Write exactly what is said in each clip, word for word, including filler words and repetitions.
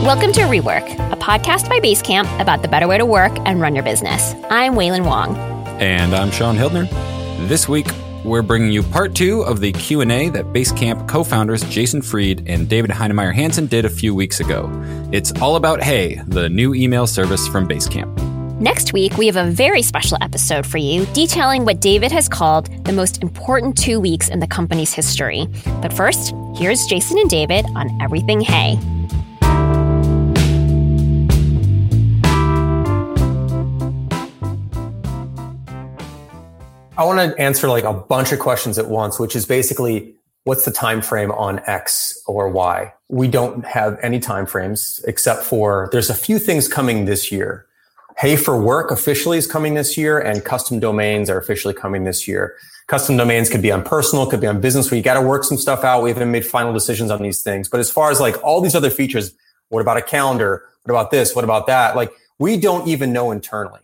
Welcome to Rework, a podcast by Basecamp about the better way to work and run your business. I'm Waylon Wong. And I'm Sean Hildner. This week, we're bringing you part two of the Q and A that Basecamp co-founders Jason Fried and David Heinemeier Hansson did a few weeks ago. It's all about Hey, the new email service from Basecamp. Next week, we have a very special episode for you detailing what David has called the most important two weeks in the company's history. But first, here's Jason and David on everything Hey. I want to answer like a bunch of questions at once, which is basically, what's the time frame on X or Y? We don't have any time frames except for there's a few things coming this year. Hey for Work officially is coming this year, and custom domains are officially coming this year. Custom domains could be on personal, could be on business, where you got to work some stuff out. We haven't made final decisions on these things. But as far as like all these other features, what about a calendar? What about this? What about that? Like we don't even know internally.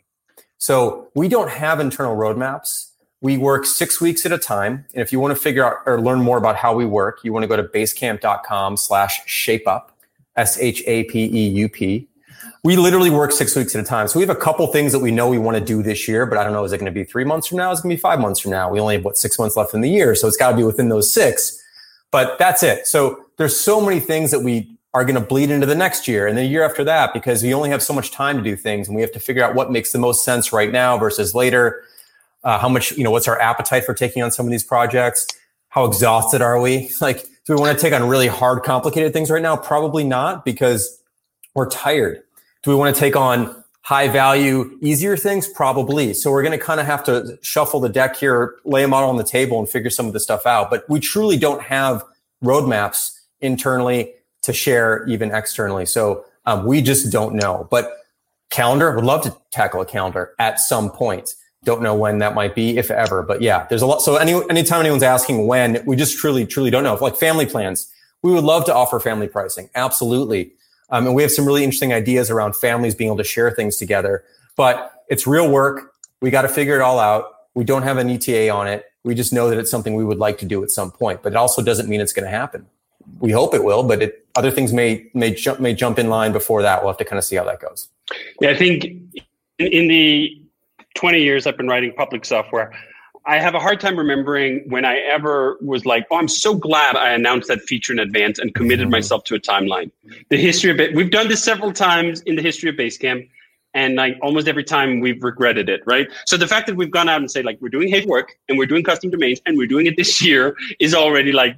So we don't have internal roadmaps. We work six weeks at a time. And if you want to figure out or learn more about how we work, you want to go to basecamp.com slash shapeup, S H A P E U P. We literally work six weeks at a time. So we have a couple things that we know we want to do this year, but I don't know, is it going to be three months from now? Is it going to be five months from now? We only have, what, six months left in the year. So it's got to be within those six. But that's it. So there's so many things that we are going to bleed into the next year and the year after that, because we only have so much time to do things. And we have to figure out what makes the most sense right now versus later. Uh, how much, you know, what's our appetite for taking on some of these projects? How exhausted are we? Like, do we want to take on really hard, complicated things right now? Probably not, because we're tired. Do we want to take on high value, easier things? Probably. So we're going to kind of have to shuffle the deck here, lay them out on the table and figure some of this stuff out. But we truly don't have roadmaps internally to share even externally. So um, we just don't know. But calendar, would love to tackle a calendar at some point. Don't know when that might be, if ever. But yeah, there's a lot. So any anytime anyone's asking when, we just truly, truly don't know. Like family plans, we would love to offer family pricing. Absolutely. Um, and we have some really interesting ideas around families being able to share things together. But it's real work. We got to figure it all out. We don't have an E T A on it. We just know that it's something we would like to do at some point. But it also doesn't mean it's going to happen. We hope it will, but it, other things may may jump may jump in line before that. We'll have to kind of see how that goes. Yeah, I think in, in the twenty years I've been writing public software, I have a hard time remembering when I ever was like, oh, I'm so glad I announced that feature in advance and committed mm-hmm. myself to a timeline. The history of it, we've done this several times in the history of Basecamp, and like almost every time we've regretted it, right? So the fact that we've gone out and say like, we're doing Hey Work and we're doing custom domains and we're doing it this year is already like,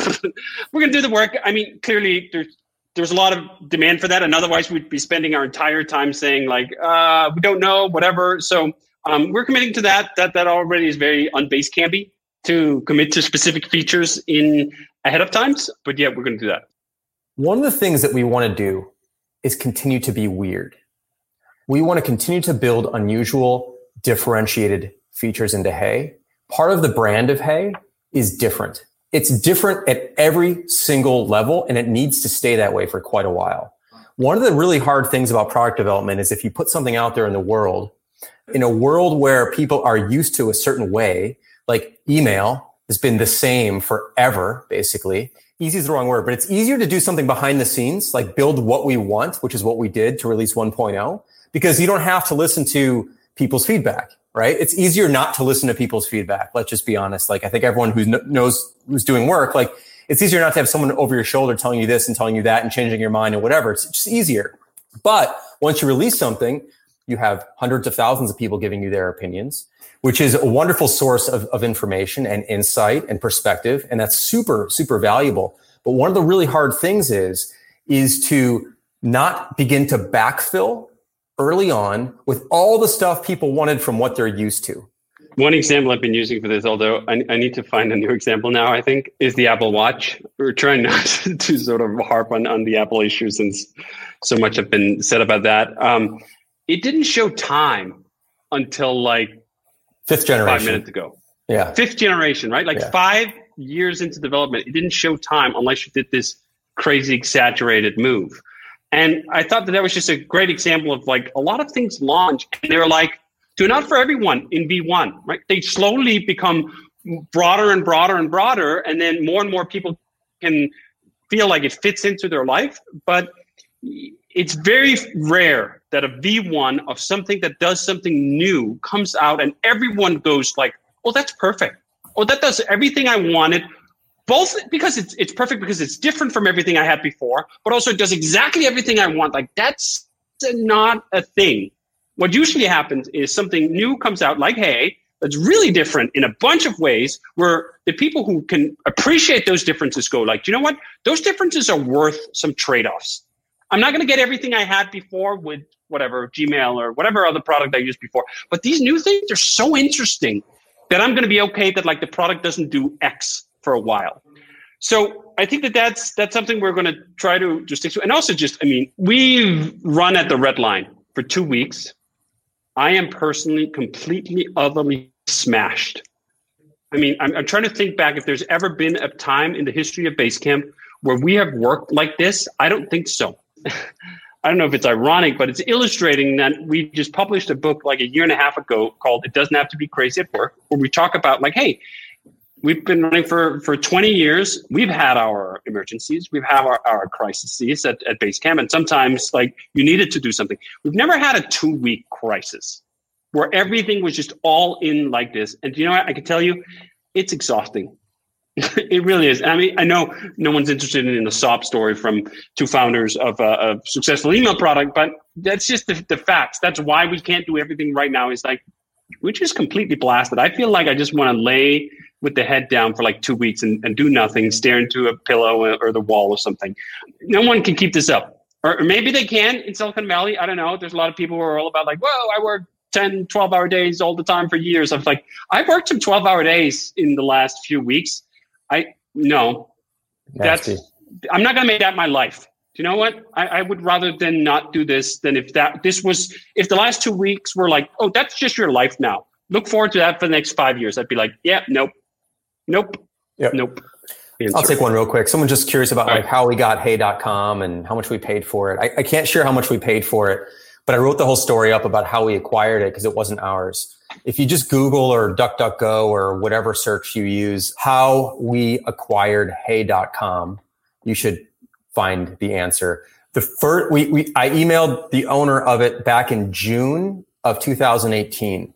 we're going to do the work. I mean, clearly there's there's a lot of demand for that. And otherwise we'd be spending our entire time saying like, uh, we don't know, whatever. So Um, we're committing to that. That that already is very un-Basecamp-y to commit to specific features in ahead of times. But yeah, we're going to do that. One of the things that we want to do is continue to be weird. We want to continue to build unusual, differentiated features into Hey. Part of the brand of Hey is different. It's different at every single level, and it needs to stay that way for quite a while. One of the really hard things about product development is if you put something out there in the world, in a world where people are used to a certain way, like email has been the same forever, basically. Easy is the wrong word, but it's easier to do something behind the scenes, like build what we want, which is what we did to release one point oh, because you don't have to listen to people's feedback, right? It's easier not to listen to people's feedback. Let's just be honest. Like I think everyone who knows who's doing work, like it's easier not to have someone over your shoulder telling you this and telling you that and changing your mind and whatever. It's just easier. But once you release something, you have hundreds of thousands of people giving you their opinions, which is a wonderful source of, of information and insight and perspective. And that's super, super valuable. But one of the really hard things is, is to not begin to backfill early on with all the stuff people wanted from what they're used to. One example I've been using for this, although I, I need to find a new example now, I think, is the Apple Watch. We're trying not to sort of harp on, on the Apple issue since so much have been said about that. Um, It didn't show time until like fifth generation, five minutes ago. Yeah. Fifth generation, right? Like yeah. five years into development, it didn't show time unless you did this crazy exaggerated move. And I thought that that was just a great example of like a lot of things launch and they're like, do not for everyone in V one, right? They slowly become broader and broader and broader. And then more and more people can feel like it fits into their life. But it's very rare that a V one of something that does something new comes out and everyone goes like, oh, that's perfect. Oh, that does everything I wanted. Both because it's it's perfect because it's different from everything I had before, but also it does exactly everything I want. Like that's not a thing. What usually happens is something new comes out like Hey, that's really different in a bunch of ways where the people who can appreciate those differences go like, you know what? Those differences are worth some trade-offs. I'm not going to get everything I had before with whatever, Gmail or whatever other product I used before. But these new things are so interesting that I'm going to be okay that like the product doesn't do X for a while. So I think that that's, that's something we're going to try to just stick to. And also just, I mean, we've run at the red line for two weeks. I am personally completely, utterly smashed. I mean, I'm, I'm trying to think back if there's ever been a time in the history of Basecamp where we have worked like this. I don't think so. I don't know if it's ironic, but it's illustrating that we just published a book like a year and a half ago called It Doesn't Have to Be Crazy at Work, where we talk about like, hey, we've been running for, for twenty years. We've had our emergencies. We've had our, our crises at, at Basecamp. And sometimes like you needed to do something. We've never had a two week crisis where everything was just all in like this. And you know what? I can tell you, it's exhausting. It really is. I mean, I know no one's interested in the sob story from two founders of a, a successful email product, but that's just the, the facts. That's why we can't do everything right now. It's like, we're just completely blasted. I feel like I just want to lay with the head down for like two weeks and, and do nothing, stare into a pillow or the wall or something. No one can keep this up. Or, or maybe they can in Silicon Valley. I don't know. There's a lot of people who are all about like, whoa, I work ten, twelve hour days all the time for years. I was like, I've worked some twelve hour days in the last few weeks. I no, that's, I'm not going to make that my life. Do you know what? I, I would rather than not do this than if that, this was, if the last two weeks were like, oh, that's just your life now. Look forward to that for the next five years. I'd be like, yeah, nope, nope, yep. nope. Answer. I'll take one real quick. Someone just curious about All like right. how we got hey dot com and how much we paid for it. I, I can't share how much we paid for it, but I wrote the whole story up about how we acquired it because it wasn't ours. If you just Google or DuckDuckGo or whatever search you use, how we acquired hey dot com, you should find the answer. The first, we, we, I emailed the owner of it back in June of two thousand eighteen.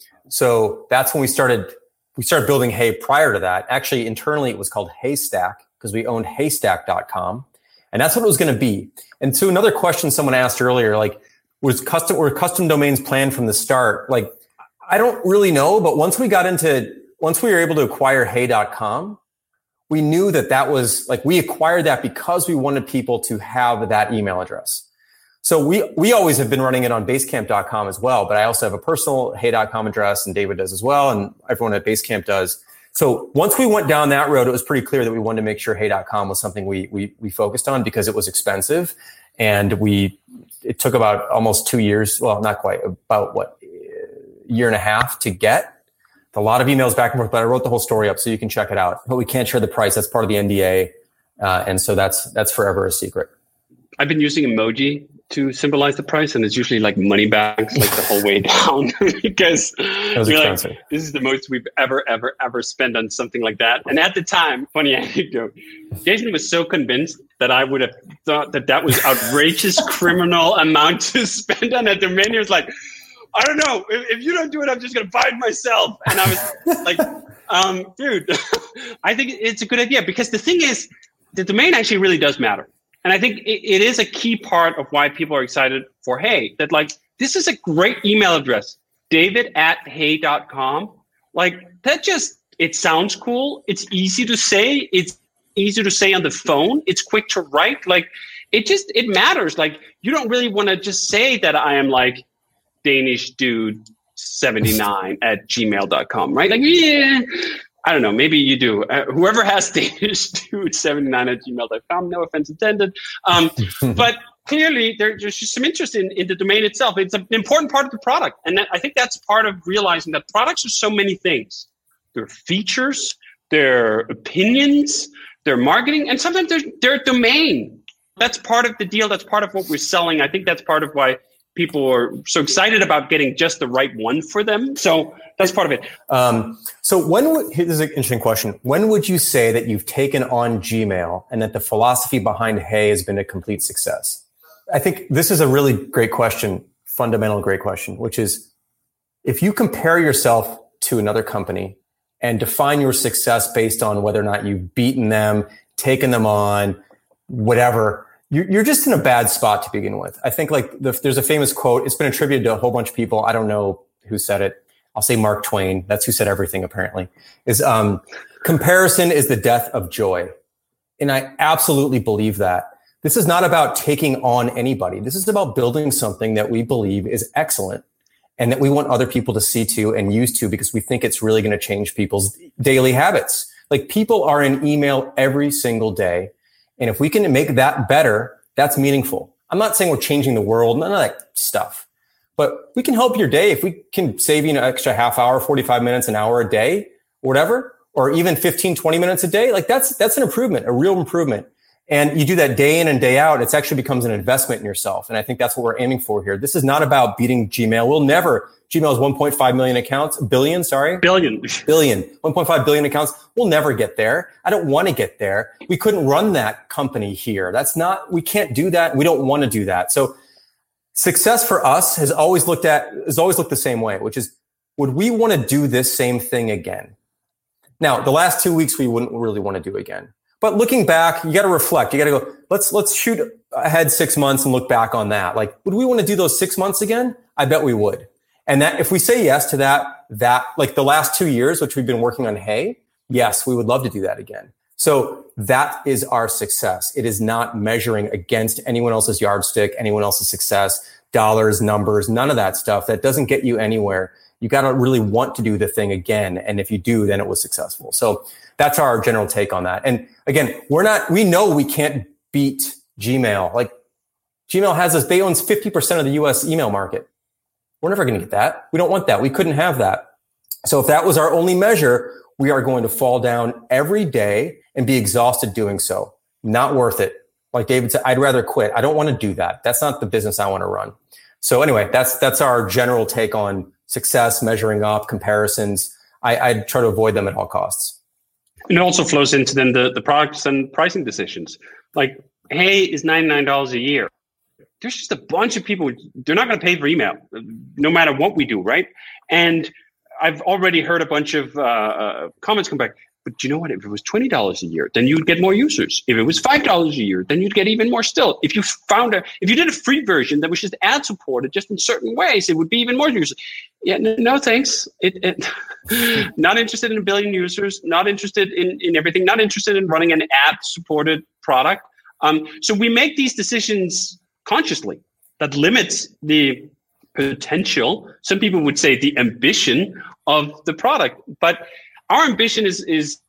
So that's when we started, we started building Hey prior to that. Actually, internally, it was called Haystack because we owned haystack dot com. And that's what it was going to be. And so another question someone asked earlier, like, was custom, were custom domains planned from the start? Like, I don't really know, but once we got into, once we were able to acquire hey dot com, we knew that that was like, we acquired that because we wanted people to have that email address. So we, we always have been running it on basecamp dot com as well, but I also have a personal hey dot com address and David does as well. And everyone at Basecamp does. So once we went down that road, it was pretty clear that we wanted to make sure hey dot com was something we, we, we focused on because it was expensive and we, it took about almost two years. Well, not quite, about what, year and a half to get. A lot of emails back and forth, but I wrote the whole story up so you can check it out. But we can't share the price. That's part of the N D A. Uh, and so that's that's forever a secret. I've been using emoji to symbolize the price, and it's usually like money bags like the whole way down because you're like, this is the most we've ever, ever, ever spent on something like that. And at the time, funny anecdote, Jason was so convinced that I would have thought that that was outrageous criminal amount to spend on a domain. He was like, I don't know. If, if you don't do it, I'm just going to buy it myself. And I was like, um, dude, I think it's a good idea because the thing is, the domain actually really does matter. And I think it, it is a key part of why people are excited for Hey, that like, this is a great email address, david at hey dot com. Like that just, it sounds cool. It's easy to say. It's easy to say on the phone. It's quick to write. Like it just, it matters. Like you don't really want to just say that I am like, Danish dude seventy-nine at gmail dot com, right? Like, yeah, I don't know. Maybe you do. Uh, whoever has Danish dude seventy-nine at gmail dot com, no offense intended. Um, but clearly there, there's just some interest in, in the domain itself. It's an important part of the product. And that, I think that's part of realizing that products are so many things. They're features, they're opinions, they're marketing, and sometimes they're, they're a domain. That's part of the deal. That's part of what we're selling. I think that's part of why people are so excited about getting just the right one for them. So that's part of it. Um, so when would, this is an interesting question. When would you say that you've taken on Gmail and that the philosophy behind Hey has been a complete success? I think this is a really great question, fundamental great question, which is if you compare yourself to another company and define your success based on whether or not you've beaten them, taken them on, whatever, you're just in a bad spot to begin with. I think like the, there's a famous quote. It's been attributed to a whole bunch of people. I don't know who said it. I'll say Mark Twain. That's who said everything, apparently. Is um, comparison is the death of joy. And I absolutely believe that. This is not about taking on anybody. This is about building something that we believe is excellent and that we want other people to see to and use to because we think it's really going to change people's daily habits. Like people are in email every single day. And if we can make that better, that's meaningful. I'm not saying we're changing the world, none of that stuff. But we can help your day if we can save you an extra half hour, forty-five minutes, an hour a day, whatever, or even fifteen, twenty minutes a day. Like that's that's an improvement, a real improvement. And you do that day in and day out, it actually becomes an investment in yourself. And I think that's what we're aiming for here. This is not about beating Gmail. We'll never, Gmail is one point five million accounts, billion, sorry. Billion. Billion, one point five billion accounts. We'll never get there. I don't want to get there. We couldn't run that company here. That's not, we can't do that. We don't want to do that. So success for us has always looked at, has always looked the same way, which is, would we want to do this same thing again? Now, the last two weeks, we wouldn't really want to do again. But looking back, you got to reflect. You got to go, let's, let's shoot ahead six months and look back on that. Like, would we want to do those six months again? I bet we would. And that if we say yes to that, that like the last two years, which we've been working on Hey, yes, we would love to do that again. So that is our success. It is not measuring against anyone else's yardstick, anyone else's success, dollars, numbers, none of that stuff. That doesn't get you anywhere. You got to really want to do the thing again. And if you do, then it was successful. So that's our general take on that. And again, we're not, we know we can't beat Gmail. Like Gmail has us, they own fifty percent of the U S email market. We're never going to get that. We don't want that. We couldn't have that. So if that was our only measure, we are going to fall down every day and be exhausted doing so. Not worth it. Like David said, I'd rather quit. I don't want to do that. That's not the business I want to run. So anyway, that's, that's our general take on success, measuring up, comparisons. I, I'd try to avoid them at all costs. And it also flows into then the, the products and pricing decisions. Like, Hey is ninety-nine dollars a year. There's just a bunch of people, they're not going to pay for email, no matter what we do, right? And I've already heard a bunch of uh, comments come back. But you know what? If it was twenty dollars a year, then you'd get more users. If it was five dollars a year, then you'd get even more still. If you found a, if you did a free version that was just ad supported, just in certain ways, it would be even more users. Yeah, no, no thanks. It, it not interested in a billion users. Not interested in, in everything. Not interested in running an ad supported product. Um, so we make these decisions consciously that limits the potential. Some people would say the ambition of the product, but our ambition is, is,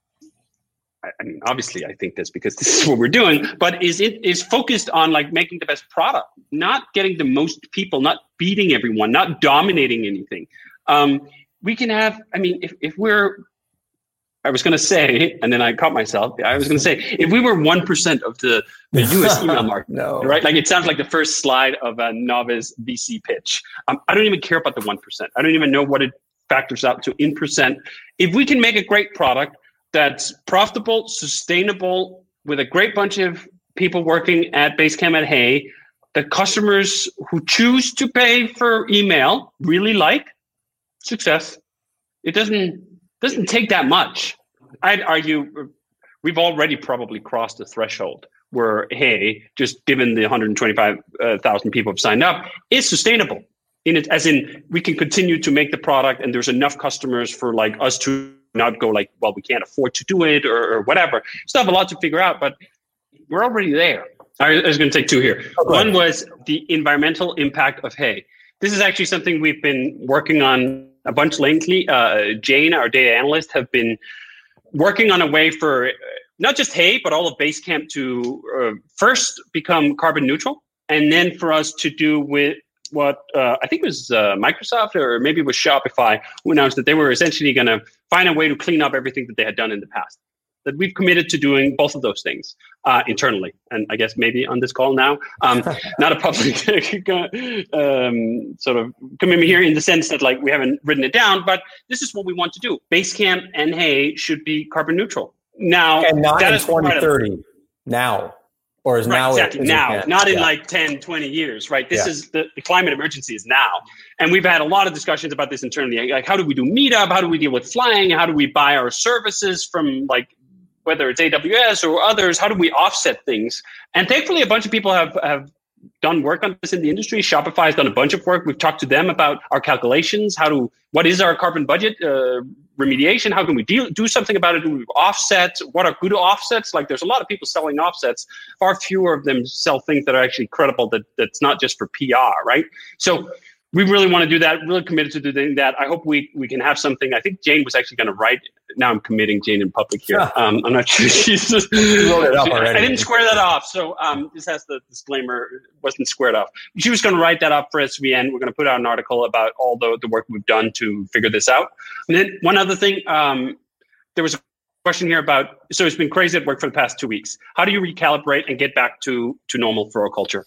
I mean, obviously I think this because this is what we're doing, but is it is focused on like making the best product, not getting the most people, not beating everyone, not dominating anything. Um, we can have, I mean, if, if we're, I was going to say, and then I caught myself, I was going to say, if we were one percent of the, the U S email market, no. right? Like it sounds like the first slide of a novice V C pitch. Um, I don't even care about the one percent. I don't even know what it factors out to in percent. If we can make a great product that's profitable, sustainable, with a great bunch of people working at Basecamp at Hey, the customers who choose to pay for email really like, success. It doesn't doesn't take that much. I'd argue we've already probably crossed the threshold where Hey, just given the one hundred twenty-five thousand people have signed up, is sustainable. In it, as in, we can continue to make the product, and there's enough customers for like us to not go like, well, we can't afford to do it or, or whatever. Still have a lot to figure out, but we're already there. I was going to take two here. Okay. One was the environmental impact of Hey. This is actually something we've been working on a bunch lately. Uh, Jane, our data analyst, have been working on a way for uh, not just Hey, but all of Basecamp to uh, first become carbon neutral, and then for us to do with what uh, I think it was uh, Microsoft, or maybe it was Shopify, who announced that they were essentially going to find a way to clean up everything that they had done in the past. That we've committed to doing both of those things uh, internally. And I guess maybe on this call now, um, not a public um, sort of commitment here in the sense that like we haven't written it down, but this is what we want to do. Basecamp and Hey should be carbon neutral. Now, and not in twenty thirty. Now. Or is right, now exactly it, now, it not in yeah. like ten, twenty years, right? This yeah. is the, the climate emergency is now. And we've had a lot of discussions about this internally. Like, how do we do meetup? How do we deal with flying? How do we buy our services from like, whether it's A W S or others? How do we offset things? And thankfully, a bunch of people have, have done work on this in the industry. Shopify has done a bunch of work. We've talked to them about our calculations. How do, what is our carbon budget uh, remediation? How can we deal, do something about it? Do we offset? What are good offsets? Like there's a lot of people selling offsets. Far fewer of them sell things that are actually credible, that that's not just for P R, right? So we really want to do that, really committed to doing that. I hope we we can have something. I think Jane was actually going to write. Now I'm committing Jane in public here. Yeah. Um, I'm not sure she's just, wrote it up already. I didn't square that off. So um, this has the disclaimer, wasn't squared off. She was going to write that up for S V N. We're going to put out an article about all the, the work we've done to figure this out. And then one other thing, um, there was a question here about, so it's been crazy at work for the past two weeks. How do you recalibrate and get back to, to normal for our culture?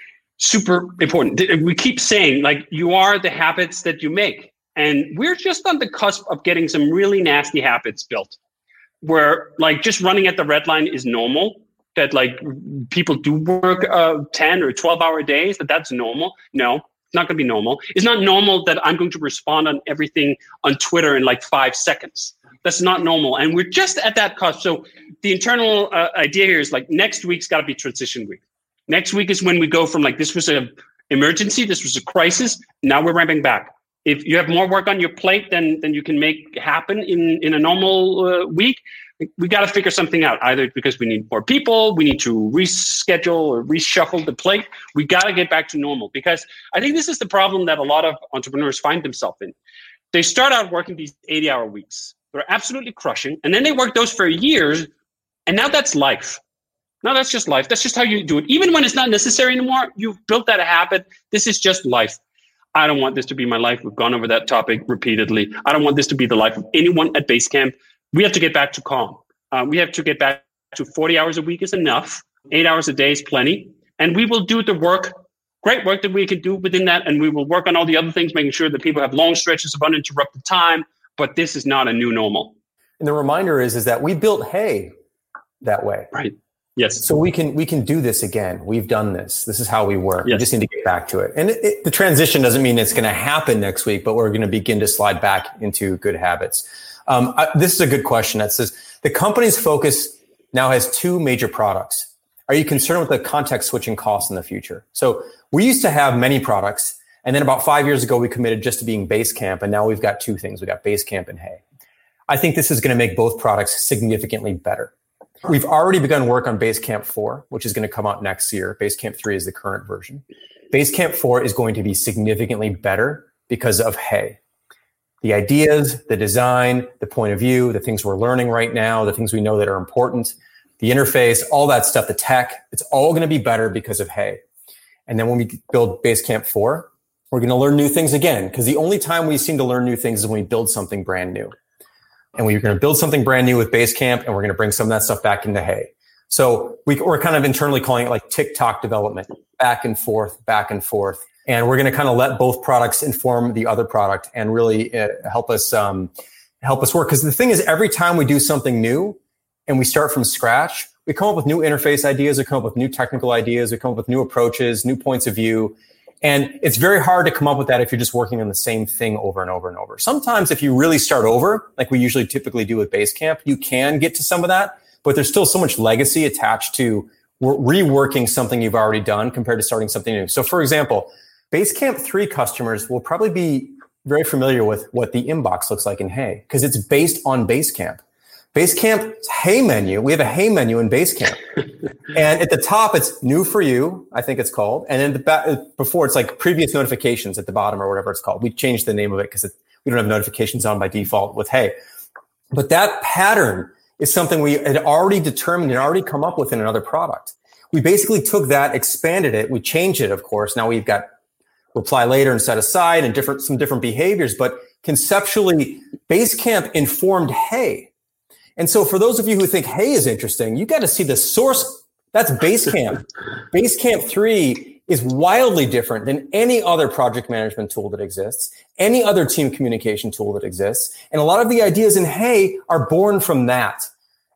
Super important. We keep saying, like, you are the habits that you make. And we're just on the cusp of getting some really nasty habits built where, like, just running at the red line is normal, that, like, people do work uh, ten or twelve hour days, that that's normal. No, it's not going to be normal. It's not normal that I'm going to respond on everything on Twitter in, like, five seconds. That's not normal. And we're just at that cusp. So the internal uh, idea here is, like, next week's got to be transition week. Next week is when we go from, like, this was an emergency, this was a crisis, now we're ramping back. If you have more work on your plate than, than you can make happen in, in a normal uh, week, we got to figure something out, either because we need more people, we need to reschedule or reshuffle the plate. We got to get back to normal, because I think this is the problem that a lot of entrepreneurs find themselves in. They start out working these eighty hour weeks. They're absolutely crushing. And then they work those for years. And now that's life. No, that's just life. That's just how you do it. Even when it's not necessary anymore, you've built that habit. This is just life. I don't want this to be my life. We've gone over that topic repeatedly. I don't want this to be the life of anyone at Basecamp. We have to get back to calm. Uh, we have to get back to forty hours a week is enough. Eight hours a day is plenty. And we will do the work, great work that we can do within that. And we will work on all the other things, making sure that people have long stretches of uninterrupted time. But this is not a new normal. And the reminder is, is that we built Hey that way. Right. Yes. So we can we can do this again. We've done this. This is how we work. Yes. We just need to get back to it. And it, it, the transition doesn't mean it's going to happen next week, but we're going to begin to slide back into good habits. Um, I, this is a good question that says, the company's focus now has two major products. Are you concerned with the context switching costs in the future? So we used to have many products. And then about five years ago, we committed just to being Basecamp. And now we've got two things. We've got Basecamp and Hey. I think this is going to make both products significantly better. We've already begun work on Basecamp four, which is going to come out next year. Basecamp three is the current version. Basecamp four is going to be significantly better because of Hey. The ideas, the design, the point of view, the things we're learning right now, the things we know that are important, the interface, all that stuff, the tech, it's all going to be better because of Hey. And then when we build Basecamp four, we're going to learn new things again, because the only time we seem to learn new things is when we build something brand new. And we're going to build something brand new with Basecamp, and we're going to bring some of that stuff back into Hey. So we, we're kind of internally calling it like TikTok development, back and forth, back and forth. And we're going to kind of let both products inform the other product and really uh, help us um, help us work. Because the thing is, every time we do something new and we start from scratch, we come up with new interface ideas, we come up with new technical ideas, we come up with new approaches, new points of view. And it's very hard to come up with that if you're just working on the same thing over and over and over. Sometimes if you really start over, like we usually typically do with Basecamp, you can get to some of that, but there's still so much legacy attached to reworking something you've already done compared to starting something new. So for example, Basecamp three customers will probably be very familiar with what the inbox looks like in Hey, because it's based on Basecamp. Basecamp's Hey menu, we have a Hey menu in Basecamp. And at the top, it's new for you, I think it's called. And then the ba- before, it's like previous notifications at the bottom or whatever it's called. We changed the name of it because we don't have notifications on by default with Hey. But that pattern is something we had already determined and already come up with in another product. We basically took that, expanded it. We changed it, of course. Now we've got reply later and set aside and different some different behaviors. But conceptually, Basecamp informed Hey. And so for those of you who think Hey is interesting, you got to see the source. That's Basecamp. Basecamp three is wildly different than any other project management tool that exists, any other team communication tool that exists. And a lot of the ideas in Hey are born from that.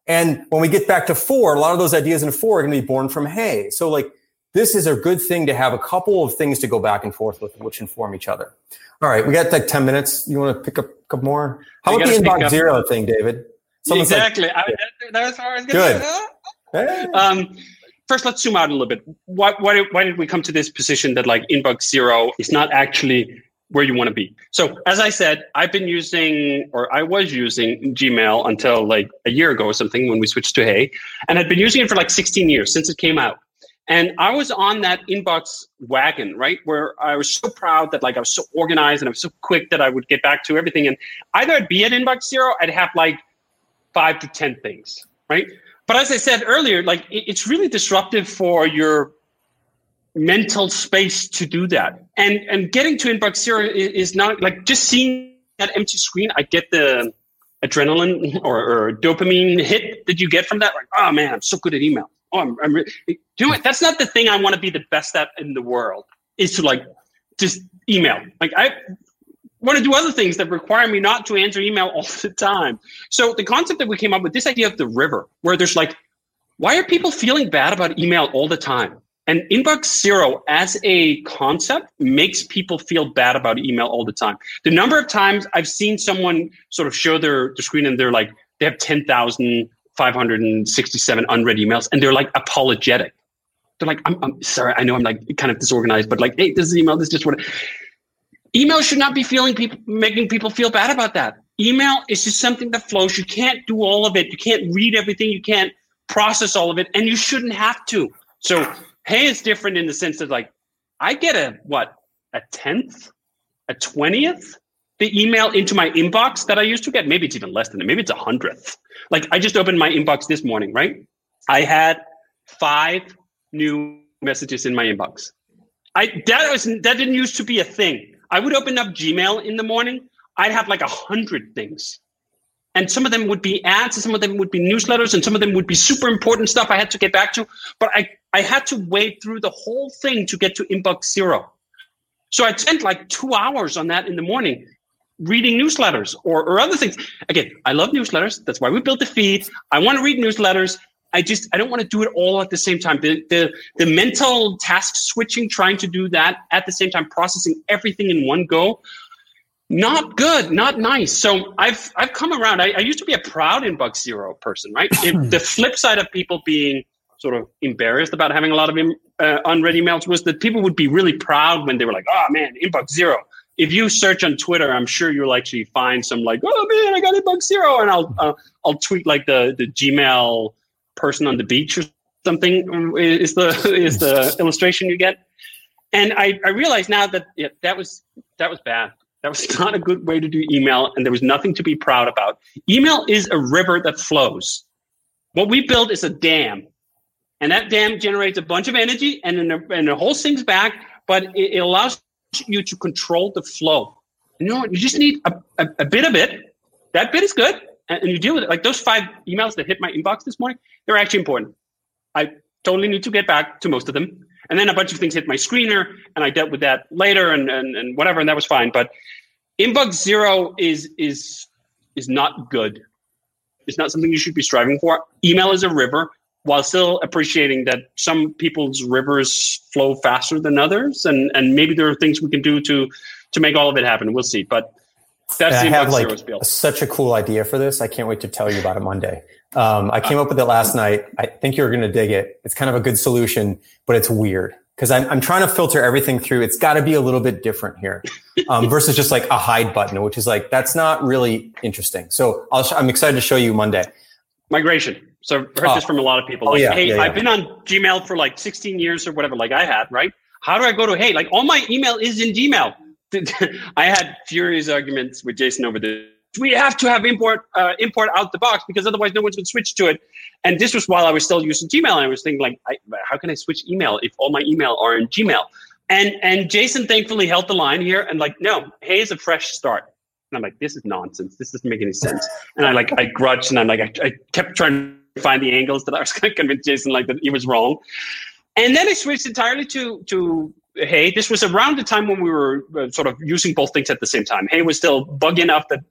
And when we get back to four, a lot of those ideas in four are going to be born from Hey. So like, this is a good thing to have a couple of things to go back and forth with, which inform each other. All right, we got like ten minutes. You want to pick up a couple more? How about the Inbox Zero thing, David? Someone's exactly. Like, I, that, that's what I was going to say. Hey. Um, first, let's zoom out a little bit. Why, why, did, why did we come to this position that like Inbox Zero is not actually where you want to be? So as I said, I've been using, or I was using Gmail until like a year ago or something when we switched to Hey, and I'd been using it for like sixteen years since it came out. And I was on that inbox wagon, right, where I was so proud that like I was so organized and I was so quick that I would get back to everything. And either I'd be at Inbox Zero, I'd have like five to ten things, right? But as I said earlier, like it's really disruptive for your mental space to do that. And and getting to Inbox Zero is, is not like just seeing that empty screen. I get the adrenaline or, or dopamine hit that you get from that. Like, oh man, I'm so good at email. Oh, I'm, I'm really, do it. That's not the thing I want to be the best at in the world, is to like just email. Like I want to do other things that require me not to answer email all the time. So the concept that we came up with, this idea of the river, where there's like, why are people feeling bad about email all the time? And Inbox Zero as a concept makes people feel bad about email all the time. The number of times I've seen someone sort of show their, their screen and they're like, they have ten thousand five hundred sixty-seven unread emails, and they're like apologetic. They're like, I'm, I'm sorry, I know I'm like kind of disorganized, but like, hey, this is email, this is just what. Email should not be feeling people, making people feel bad about that. Email is just something that flows. You can't do all of it. You can't read everything. You can't process all of it, and you shouldn't have to. So Hey is different in the sense that like, I get a, what, a tenth, a twentieth, the email into my inbox that I used to get. Maybe it's even less than it. Maybe it's a hundredth. Like I just opened my inbox this morning, right? I had five new messages in my inbox. I that was that didn't used to be a thing. I would open up Gmail in the morning. I'd have like a hundred things. And some of them would be ads, and some of them would be newsletters, and some of them would be super important stuff I had to get back to. But I, I had to wade through the whole thing to get to Inbox Zero. So I spent like two hours on that in the morning, reading newsletters or, or other things. Again, I love newsletters. That's why we built the feed. I want to read newsletters. I just, I don't want to do it all at the same time. The, the, the mental task switching, trying to do that at the same time, processing everything in one go, not good, not nice. So I've, I've come around. I, I used to be a proud Inbox Zero person, right? It, the flip side of people being sort of embarrassed about having a lot of uh, unread emails was that people would be really proud when they were like, oh man, Inbox Zero. If you search on Twitter, I'm sure you'll actually find some like, oh man, I got Inbox Zero, and I'll uh, I'll tweet like the the Gmail person on the beach or something is the is the illustration you get. And I, I realize now that yeah, that was that was bad. That was not a good way to do email, and there was nothing to be proud about. Email is a river that flows. What we build is a dam, and that dam generates a bunch of energy, and then the, and the whole thing's back, but it, it allows you to control the flow. You know what? You just need a, a, a bit of it. That bit is good, and, and you deal with it. Like those five emails that hit my inbox this morning, they're actually important. I totally need to get back to most of them. And then a bunch of things hit my screener, and I dealt with that later and, and, and whatever, and that was fine. But Inbox Zero is is is not good. It's not something you should be striving for. Email is a river, while still appreciating that some people's rivers flow faster than others, and, and maybe there are things we can do to to make all of it happen. We'll see. But that's I the have Inbox like Zero spiel. Such a cool idea for this. I can't wait to tell you about it Monday. Um, I came up with it last night. I think you're going to dig it. It's kind of a good solution, but it's weird because I'm, I'm trying to filter everything through. It's got to be a little bit different here um, versus just like a hide button, which is like, that's not really interesting. So I'll sh- I'm excited to show you Monday. Migration. So I've heard oh. this from a lot of people. Oh, Like, yeah, hey, yeah, yeah. I've been on Gmail for like sixteen years or whatever, like I had, right? How do I go to Hey? Like all my email is in Gmail. I had furious arguments with Jason over this. We have to have import uh, import out the box because otherwise no one's going to switch to it. And this was while I was still using Gmail, and I was thinking like, I, how can I switch email if all my email are in Gmail? And and Jason thankfully held the line here and like, no, Hey is a fresh start. And I'm like, this is nonsense. This doesn't make any sense. And I like I grudged, and I'm like, I, I kept trying to find the angles that I was going to convince Jason like that he was wrong. And then I switched entirely to to Hey. This was around the time when we were uh, sort of using both things at the same time. Hey was still bug enough that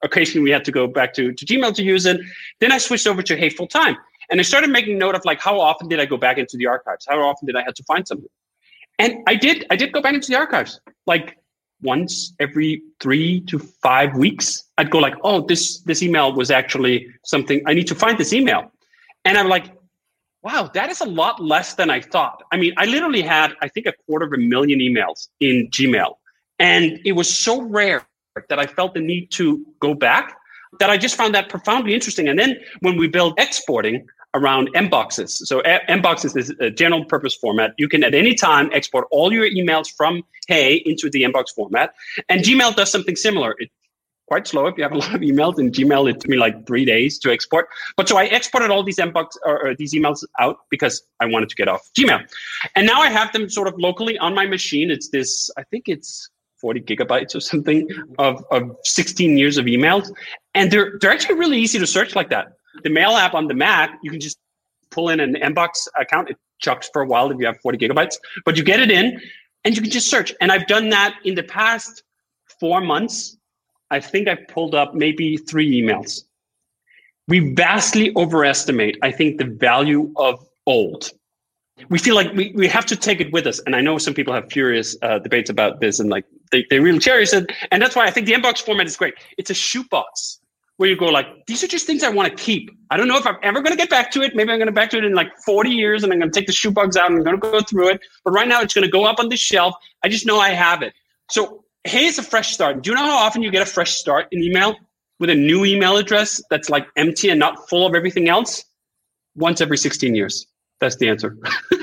occasionally we had to go back to, to Gmail to use it. Then I switched over to Hey full time. And I started making note of like, how often did I go back into the archives? How often did I have to find something? And I did, I did go back into the archives. Like once every three to five weeks, I'd go like, oh, this, this email was actually something, I need to find this email. And I'm like, wow, that is a lot less than I thought. I mean, I literally had, I think, a quarter of a million emails in Gmail. And it was so rare that I felt the need to go back that I just found that profoundly interesting. And then when we built exporting around mboxes, so mboxes is a general purpose format. You can at any time export all your emails from Hey into the mbox format. And Gmail does something similar. It's quite slow. If you have a lot of emails in Gmail, it took me like three days to export. But so I exported all these mbox or, or these emails out because I wanted to get off Gmail. And now I have them sort of locally on my machine. It's this, I think it's forty gigabytes or something of, of sixteen years of emails. And they're they're actually really easy to search like that. The Mail app on the Mac, you can just pull in an mbox account. It chucks for a while if you have forty gigabytes, but you get it in and you can just search. And I've done that in the past four months. I think I pulled up maybe three emails. We vastly overestimate, I think, the value of old. We feel like we, we have to take it with us. And I know some people have furious uh, debates about this and like they, they really cherish it. And that's why I think the mbox format is great. It's a shoebox where you go like, these are just things I want to keep. I don't know if I'm ever going to get back to it. Maybe I'm going to back to it in like forty years and I'm going to take the shoebox out and I'm going to go through it. But right now it's going to go up on this shelf. I just know I have it. So Hey is a fresh start. Do you know how often you get a fresh start in email with a new email address that's like empty and not full of everything else? Once every sixteen years. That's the answer.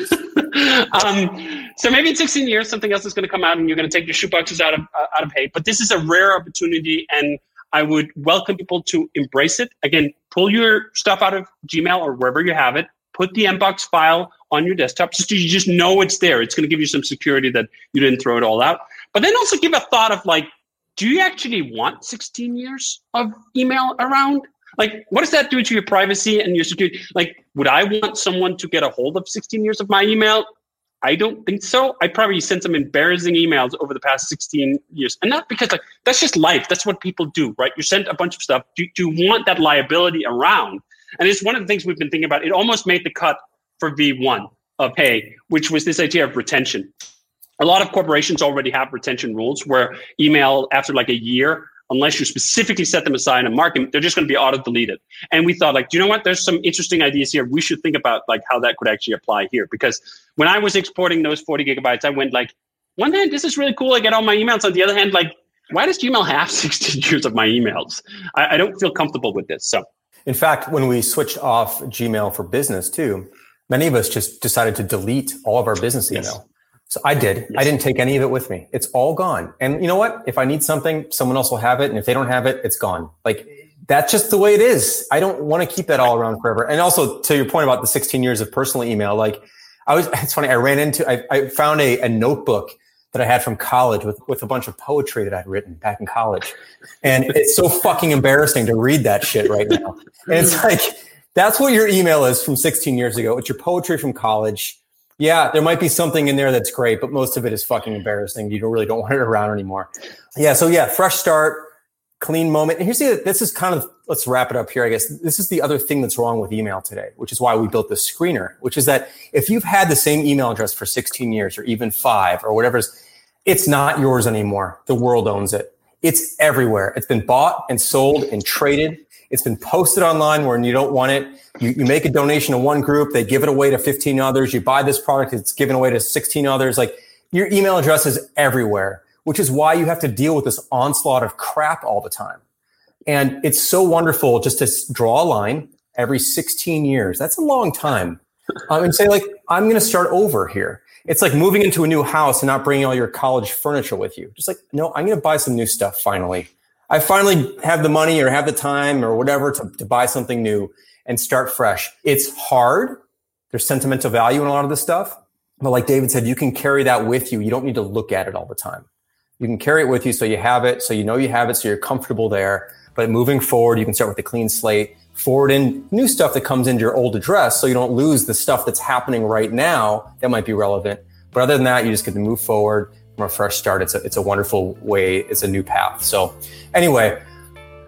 um, so maybe in sixteen years, something else is going to come out and you're going to take your shoeboxes out of uh, out of Hey. But this is a rare opportunity, and I would welcome people to embrace it. Again, pull your stuff out of Gmail or wherever you have it. Put the mbox file on your desktop just so you just know it's there. It's going to give you some security that you didn't throw it all out. But then also give a thought of like, do you actually want sixteen years of email around? Like, what does that do to your privacy and your security? Like, would I want someone to get a hold of sixteen years of my email? I don't think so. I probably sent some embarrassing emails over the past sixteen years. And not because like, that's just life. That's what people do, right? You sent a bunch of stuff. Do, do you want that liability around? And it's one of the things we've been thinking about. It almost made the cut for V one of Hey, which was this idea of retention. A lot of corporations already have retention rules where email after like a year, unless you specifically set them aside and mark them, they're just going to be auto-deleted. And we thought like, do you know what? There's some interesting ideas here. We should think about like how that could actually apply here. Because when I was exporting those forty gigabytes, I went like, one hand, this is really cool. I get all my emails. On the other hand, like, why does Gmail have sixteen years of my emails? I, I don't feel comfortable with this. So, in fact, when we switched off Gmail for business too, many of us just decided to delete all of our business email. Yes. So I did. Yes. I didn't take any of it with me. It's all gone. And you know what? If I need something, someone else will have it. And if they don't have it, it's gone. Like, that's just the way it is. I don't want to keep that all around forever. And also to your point about the sixteen years of personal email, like I was, it's funny. I ran into, I, I found a, a notebook that I had from college with, with a bunch of poetry that I'd written back in college. And it's so fucking embarrassing to read that shit right now. And it's like, that's what your email is from sixteen years ago. It's your poetry from college. Yeah, there might be something in there that's great, but most of it is fucking embarrassing. You don't really don't want it around anymore. Yeah, so yeah, fresh start, clean moment. And here's the, this is kind of, let's wrap it up here, I guess. This is the other thing that's wrong with email today, which is why we built this screener, which is that if you've had the same email address for sixteen years or even five or whatever, it's not yours anymore. The world owns it. It's everywhere. It's been bought and sold and traded. It's been posted online where you don't want it. You, you make a donation to one group, they give it away to fifteen others. You buy this product, it's given away to sixteen others. Like, your email address is everywhere, which is why you have to deal with this onslaught of crap all the time. And it's so wonderful just to draw a line every sixteen years. That's a long time. Um, and say like, I'm going to start over here. It's like moving into a new house and not bringing all your college furniture with you. Just like, no, I'm going to buy some new stuff finally. I finally have the money or have the time or whatever to, to buy something new and start fresh. It's hard. There's sentimental value in a lot of this stuff. But like David said, you can carry that with you. You don't need to look at it all the time. You can carry it with you so you have it, so you know you have it, so you're comfortable there. But moving forward, you can start with a clean slate, forward in new stuff that comes into your old address so you don't lose the stuff that's happening right now that might be relevant. But other than that, you just get to move forward from a fresh start. It's a, it's a wonderful way. It's a new path. So anyway,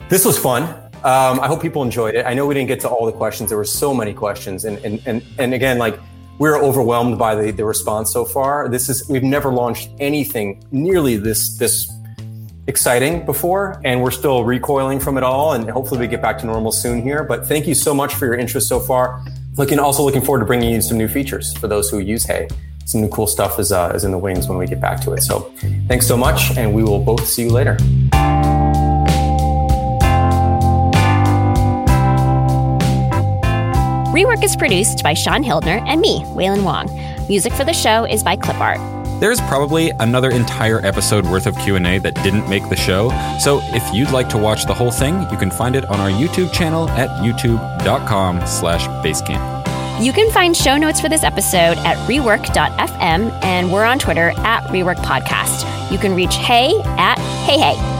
This was fun. Um, I hope people enjoyed it. I know we didn't get to all the questions. There were so many questions. And and and, and again, like we're overwhelmed by the, the response so far. This is, we've never launched anything nearly this, this exciting before, and we're still recoiling from it all. And hopefully we get back to normal soon here. But thank you so much for your interest so far. Looking, also looking forward to bringing you some new features for those who use Hey. Some new cool stuff is, uh, is in the wings when we get back to it. So thanks so much, and we will both see you later. Rework is produced by Sean Hildner and me, Waylon Wong. Music for the show is by Clipart. There's probably another entire episode worth of Q and A that didn't make the show, so if you'd like to watch the whole thing, you can find it on our YouTube channel at youtube.com slash basecamp. You can find show notes for this episode at rework dot f m, and we're on Twitter at Rework Podcast. You can reach Hey at Hey Hey.